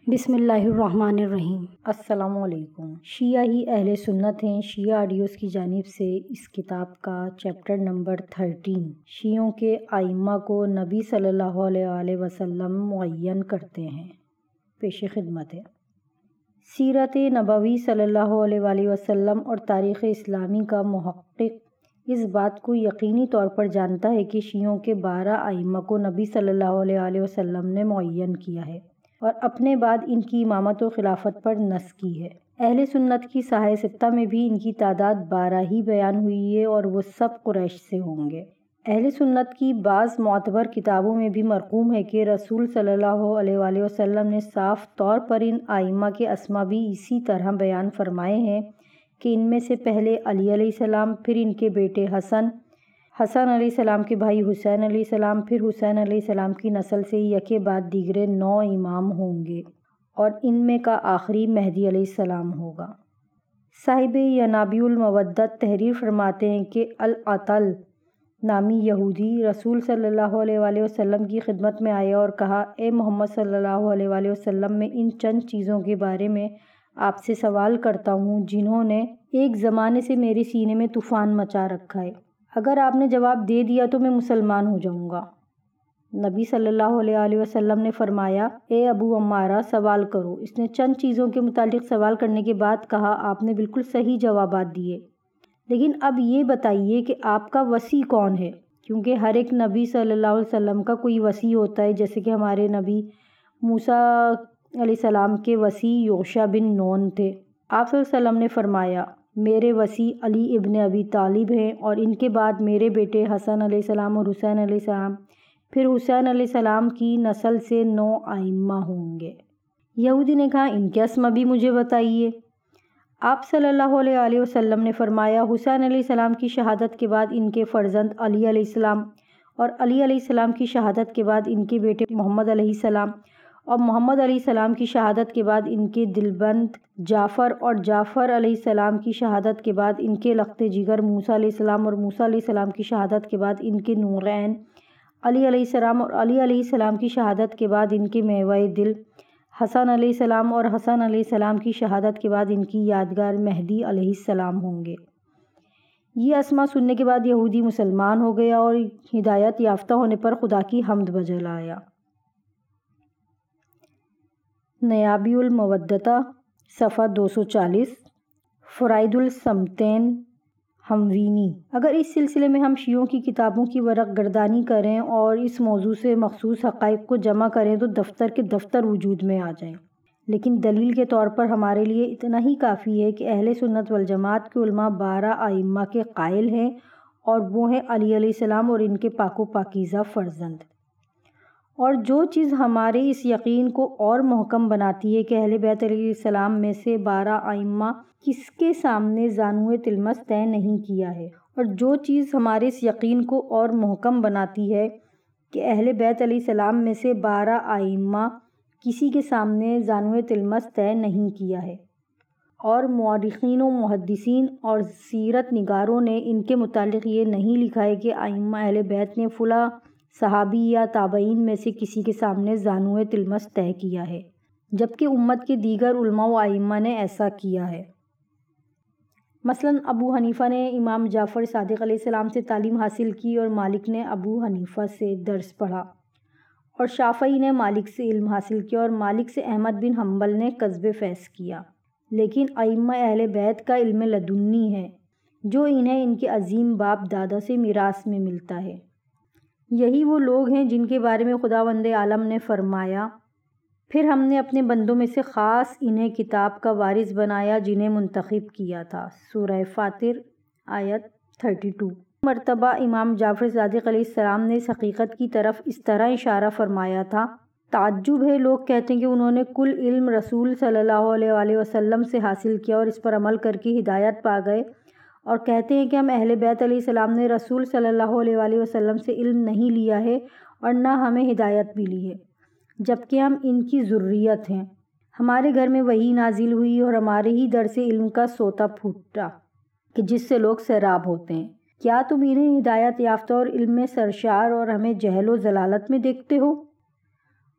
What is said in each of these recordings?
بسم اللہ الرحمن الرحیم۔ السلام علیکم۔ شیعہ ہی اہل سنت ہیں شیعہ آڈیوز کی جانب سے اس کتاب کا چیپٹر نمبر 13 شیعوں کے ائمہ کو نبی صلی اللہ علیہ وسلم معین کرتے ہیں پیش خدمت ہے۔ سیرت نبوی صلی اللہ علیہ وسلم اور تاریخ اسلامی کا محقق اس بات کو یقینی طور پر جانتا ہے کہ شیعوں کے 12 ائمہ کو نبی صلی اللہ علیہ وسلم نے معین کیا ہے اور اپنے بعد ان کی امامت و خلافت پر نص کی ہے۔ اہل سنت کی ساحہ ستہ میں بھی ان کی تعداد 12 ہی بیان ہوئی ہے اور وہ سب قریش سے ہوں گے۔ اہل سنت کی بعض معتبر کتابوں میں بھی مرقوم ہے کہ رسول صلی اللہ علیہ وسلم نے صاف طور پر ان ائمہ کے اسما بھی اسی طرح بیان فرمائے ہیں کہ ان میں سے پہلے علی علیہ السلام، پھر ان کے بیٹے حسن علیہ السلام کے بھائی حسین علیہ السلام، پھر حسین علیہ السلام کی نسل سے یکے بعد دیگرے 9 امام ہوں گے اور ان میں کا آخری مہدی علیہ السلام ہوگا۔ صاحب ینابیع المودت تحریر فرماتے ہیں کہ العطل نامی یہودی رسول صلی اللہ علیہ وسلم کی خدمت میں آیا اور کہا، اے محمد صلی اللہ علیہ وسلم، میں ان چند چیزوں کے بارے میں آپ سے سوال کرتا ہوں جنہوں نے ایک زمانے سے میرے سینے میں طوفان مچا رکھا ہے۔ اگر آپ نے جواب دے دیا تو میں مسلمان ہو جاؤں گا۔ نبی صلی اللہ علیہ وسلم نے فرمایا، اے ابو عمارہ سوال کرو۔ اس نے چند چیزوں کے متعلق سوال کرنے کے بعد کہا، آپ نے بالکل صحیح جوابات دیے، لیکن اب یہ بتائیے کہ آپ کا وصی کون ہے؟ کیونکہ ہر ایک نبی صلی اللہ علیہ وسلم کا کوئی وصی ہوتا ہے، جیسے کہ ہمارے نبی موسیٰ علیہ السلام کے وصی یوشع بن نون تھے۔ آپ صلی اللہ علیہ وسلم نے فرمایا، میرے وصی علی ابن ابی طالب ہیں اور ان کے بعد میرے بیٹے حسن علیہ السلام اور حسین علیہ السلام، پھر حسین علیہ السلام کی نسل سے 9 ائمہ ہوں گے۔ یہودی نے کہا، ان کے اسما بھی مجھے بتائیے۔ آپ صلی اللہ علیہ وسلم نے فرمایا، حسین علیہ السلام کی شہادت کے بعد ان کے فرزند علی علیہ السلام، اور علی علیہ السلام کی شہادت کے بعد ان کے بیٹے محمد علیہ السلام، اور محمد علیہ السلام کی شہادت کے بعد ان کے دلبند جعفر، اور جعفر علیہ السلام کی شہادت کے بعد ان کے لخت جگر موسیٰ علیہ السلام، اور موسیٰ علیہ السلام کی شہادت کے بعد ان کے نورین علی علیہ السلام، اور علی علیہ السلام کی شہادت کے بعد ان کے میوہ دل حسن علیہ السلام، اور حسن علیہ السلام کی شہادت کے بعد ان کی یادگار مہدی علیہ السلام ہوں گے۔ یہ اسما سننے کے بعد یہودی مسلمان ہو گیا اور ہدایت یافتہ ہونے پر خدا کی حمد بجا لایا۔ نیابیع المودتہ صفحہ 240 فرائد الصمتین ہموینی۔ اگر اس سلسلے میں ہم شیعوں کی کتابوں کی ورق گردانی کریں اور اس موضوع سے مخصوص حقائق کو جمع کریں تو دفتر کے دفتر وجود میں آ جائیں، لیکن دلیل کے طور پر ہمارے لیے اتنا ہی کافی ہے کہ اہل سنت والجماعت کے علماء 12 ائمہ کے قائل ہیں اور وہ ہیں علی علیہ السلام اور ان کے پاک و پاکیزہ فرزند۔ اور جو چیز ہمارے اس یقین کو اور محکم بناتی ہے کہ اہل بیت علیہ السلام میں سے 12 ائمہ کس کے سامنے زانوئے تلمس طے نہیں کیا ہے، اور جو چیز ہمارے اس یقین کو اور محکم بناتی ہے کہ اہل بیت علیہ السلام میں سے 12 ائمہ کسی کے سامنے زانوئے تلمس طے نہیں کیا ہے، اور مورخین و محدثین اور سیرت نگاروں نے ان کے متعلق یہ نہیں لکھا ہے کہ ائمہ اہل بیت نے فلاں صحابی یا تابعین میں سے کسی کے سامنے زانوئے تلمس طے کیا ہے، جبکہ امت کے دیگر علماء و ائمہ نے ایسا کیا ہے۔ مثلاً ابو حنیفہ نے امام جعفر صادق علیہ السلام سے تعلیم حاصل کی اور مالک نے ابو حنیفہ سے درس پڑھا، اور شافعی نے مالک سے علم حاصل کیا اور مالک سے احمد بن حنبل نے کسب فیض کیا۔ لیکن ائمہ اہل بیت کا علم لدنی ہے جو انہیں ان کے عظیم باپ دادا سے میراث میں ملتا ہے۔ یہی وہ لوگ ہیں جن کے بارے میں خداوند عالم نے فرمایا، پھر ہم نے اپنے بندوں میں سے خاص انہیں کتاب کا وارث بنایا جنہیں منتخب کیا تھا۔ سورہ فاطر آیت 32۔ مرتبہ امام جعفر صادق علیہ السلام نے اس حقیقت کی طرف اس طرح اشارہ فرمایا تھا، تعجب ہے لوگ کہتے ہیں کہ انہوں نے کل علم رسول صلی اللہ علیہ وسلم سے حاصل کیا اور اس پر عمل کر کے ہدایت پا گئے، اور کہتے ہیں کہ ہم اہل بیت علیہ السلام نے رسول صلی اللہ علیہ وسلم سے علم نہیں لیا ہے اور نہ ہمیں ہدایت بھی لی ہے، جبکہ ہم ان کی ذریت ہیں۔ ہمارے گھر میں وحی نازل ہوئی اور ہمارے ہی در سے علم کا سوتا پھوٹا کہ جس سے لوگ سیراب ہوتے ہیں۔ کیا تم انہیں ہدایت یافتہ اور علم میں سرشار اور ہمیں جہل و ضلالت میں دیکھتے ہو؟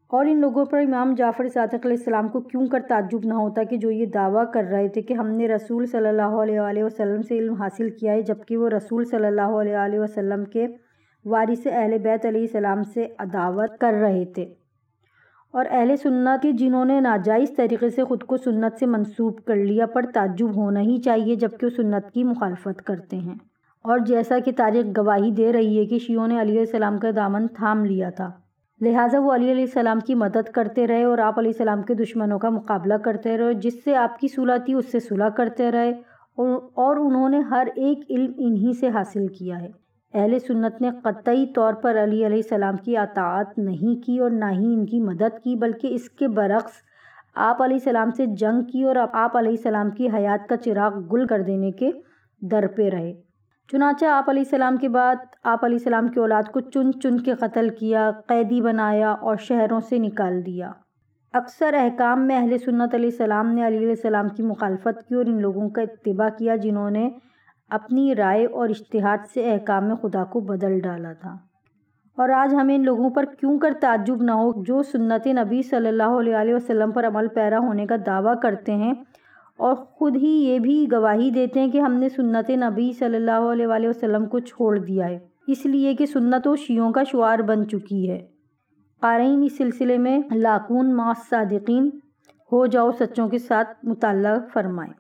اور ان لوگوں پر امام جعفر صادق علیہ السلام کو کیوں کر تعجب نہ ہوتا کہ جو یہ دعویٰ کر رہے تھے کہ ہم نے رسول صلی اللہ علیہ وآلہ وسلم سے علم حاصل کیا ہے، جبکہ وہ رسول صلی اللہ علیہ وآلہ وسلم کے وارث اہل بیت علیہ السلام سے عداوت کر رہے تھے، اور اہل سنت کے جنہوں نے ناجائز طریقے سے خود کو سنت سے منسوب کر لیا پر تعجب ہونا ہی چاہیے، جبکہ وہ سنت کی مخالفت کرتے ہیں۔ اور جیسا کہ تاریخ گواہی دے رہی ہے کہ شیعوں نے علی علیہ السلام کا دامن تھام لیا تھا، لہٰذا وہ علی علیہ السلام کی مدد کرتے رہے اور آپ علیہ السلام کے دشمنوں کا مقابلہ کرتے رہے، جس سے آپ کی صلح تھی اس سے صلح کرتے رہے، اور انہوں نے ہر ایک علم انہی سے حاصل کیا ہے۔ اہل سنت نے قطعی طور پر علی علیہ السلام کی اطاعت نہیں کی اور نہ ہی ان کی مدد کی، بلکہ اس کے برعکس آپ علیہ السلام سے جنگ کی اور آپ علیہ السلام کی حیات کا چراغ گل کر دینے کے در پہ رہے۔ چنانچہ آپ علیہ السلام کے بعد آپ علیہ السلام کی اولاد کو چن چن کے قتل کیا، قیدی بنایا اور شہروں سے نکال دیا۔ اکثر احکام میں اہل سنت علیہ السلام نے علی علیہ السلام کی مخالفت کی اور ان لوگوں کا اتباع کیا جنہوں نے اپنی رائے اور اجتہاد سے احکام خدا کو بدل ڈالا تھا۔ اور آج ہمیں ان لوگوں پر کیوں کر تعجب نہ ہو جو سنت نبی صلی اللہ علیہ وسلم پر عمل پیرا ہونے کا دعویٰ کرتے ہیں اور خود ہی یہ بھی گواہی دیتے ہیں کہ ہم نے سنت نبی صلی اللہ علیہ وسلم کو چھوڑ دیا ہے، اس لیے کہ سنت و شیعوں کا شعار بن چکی ہے۔ قارئین اس سلسلے میں لاکون مع الصادقین، ہو جاؤ سچوں کے ساتھ مطالعہ فرمائیں۔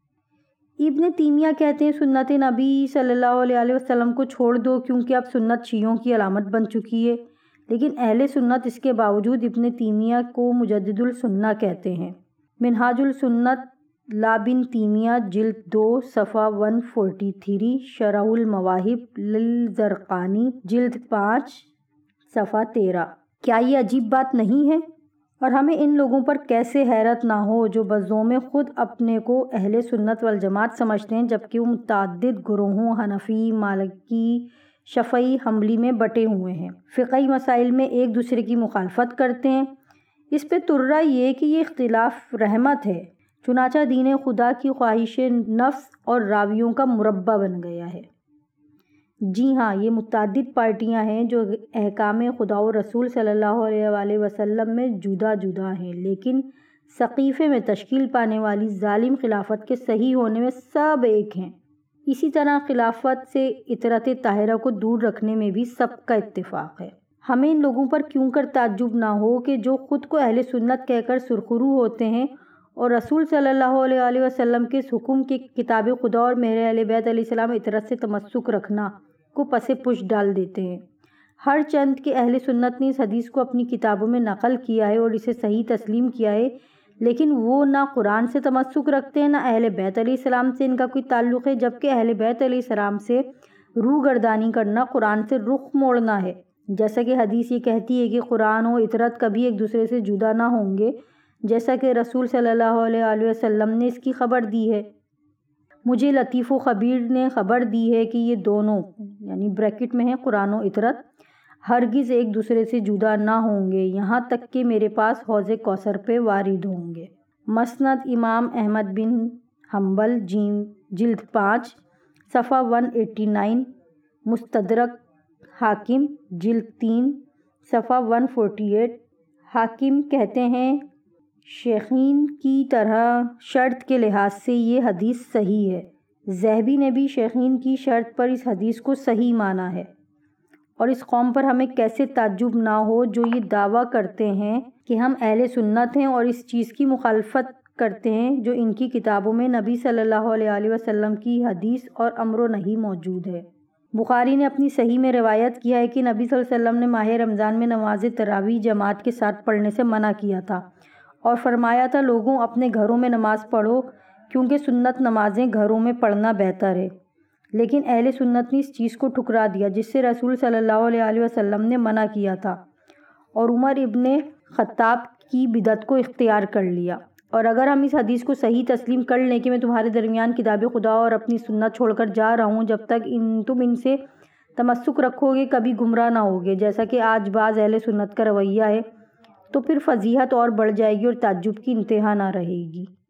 ابن تیمیہ کہتے ہیں سنت نبی صلی اللہ علیہ وسلم کو چھوڑ دو کیونکہ اب سنت شیعوں کی علامت بن چکی ہے، لیکن اہل سنت اس کے باوجود ابن تیمیہ کو مجدد السنہ کہتے ہیں۔ منہاج السنت لابن تیمیہ جلد 2 صفحہ 143، شرح المواہب للزرقانی جلد 5 صفحہ 13۔ کیا یہ عجیب بات نہیں ہے؟ اور ہمیں ان لوگوں پر کیسے حیرت نہ ہو جو بزعم خود اپنے کو اہل سنت والجماعت سمجھتے ہیں، جبکہ وہ متعدد گروہوں حنفی، مالکی، شافعی، حنبلی میں بٹے ہوئے ہیں، فقہی مسائل میں ایک دوسرے کی مخالفت کرتے ہیں۔ اس پہ ترا یہ کہ یہ اختلاف رحمت ہے، چنانچہ دین خدا کی خواہش نفس اور راویوں کا مربع بن گیا ہے۔ جی ہاں، یہ متعدد پارٹیاں ہیں جو احکام خدا و رسول صلی اللہ علیہ وآلہ وسلم میں جدا جدا ہیں، لیکن سقیفے میں تشکیل پانے والی ظالم خلافت کے صحیح ہونے میں سب ایک ہیں۔ اسی طرح خلافت سے اطرت طاہرہ کو دور رکھنے میں بھی سب کا اتفاق ہے۔ ہمیں ان لوگوں پر کیوں کر تعجب نہ ہو کہ جو خود کو اہل سنت کہہ کر سرخرو ہوتے ہیں اور رسول صلی اللہ علیہ وسلم کے حکم کے کتاب خدا اور میرے اہل بیت علیہ السلام اطرت سے تمسک رکھنا کو پس پش ڈال دیتے ہیں۔ ہر چند کے اہل سنت نے اس حدیث کو اپنی کتابوں میں نقل کیا ہے اور اسے صحیح تسلیم کیا ہے، لیکن وہ نہ قرآن سے تمسک رکھتے ہیں نہ اہل بیت علیہ السلام سے ان کا کوئی تعلق ہے، جبکہ اہل بیت علیہ السلام سے روح گردانی کرنا قرآن سے رخ موڑنا ہے، جیسا کہ حدیث یہ کہتی ہے کہ قرآن و اطرت کبھی ایک دوسرے سے جدا نہ ہوں گے، جیسا کہ رسول صلی اللہ علیہ وسلم نے اس کی خبر دی ہے۔ مجھے لطیف و خبیر نے خبر دی ہے کہ یہ دونوں یعنی بریکٹ میں ہیں قرآن و اطرت ہرگز ایک دوسرے سے جدا نہ ہوں گے، یہاں تک کہ میرے پاس حوض کوثر پہ وارد ہوں گے۔ مسند امام احمد بن حنبل جلد 5 صفحہ 189، مستدرک حاکم جلد 3 صفحہ 148۔ حاکم کہتے ہیں شیخین کی طرح شرط کے لحاظ سے یہ حدیث صحیح ہے۔ ذہبی نے بھی شیخین کی شرط پر اس حدیث کو صحیح مانا ہے، اور اس قوم پر ہمیں کیسے تعجب نہ ہو جو یہ دعویٰ کرتے ہیں کہ ہم اہل سنت ہیں اور اس چیز کی مخالفت کرتے ہیں جو ان کی کتابوں میں نبی صلی اللہ علیہ وسلم کی حدیث اور امر و نہی موجود ہے۔ بخاری نے اپنی صحیح میں روایت کیا ہے کہ نبی صلی اللہ علیہ وسلم نے ماہ رمضان میں نماز تراویح جماعت کے ساتھ پڑھنے سے منع کیا تھا اور فرمایا تھا لوگوں اپنے گھروں میں نماز پڑھو کیونکہ سنت نمازیں گھروں میں پڑھنا بہتر ہے، لیکن اہل سنت نے اس چیز کو ٹھکرا دیا جس سے رسول صلی اللہ علیہ وسلم نے منع کیا تھا، اور عمر ابن خطاب کی بدعت کو اختیار کر لیا۔ اور اگر ہم اس حدیث کو صحیح تسلیم کر لیں کہ میں تمہارے درمیان کتاب خدا اور اپنی سنت چھوڑ کر جا رہا ہوں، جب تک تم ان سے تمسک رکھو گے کبھی گمراہ نہ ہوگے، جیسا کہ آج بعض اہل سنت کا رویہ ہے، تو پھر فضیحت اور بڑھ جائے گی اور تعجب کی انتہا نہ رہے گی۔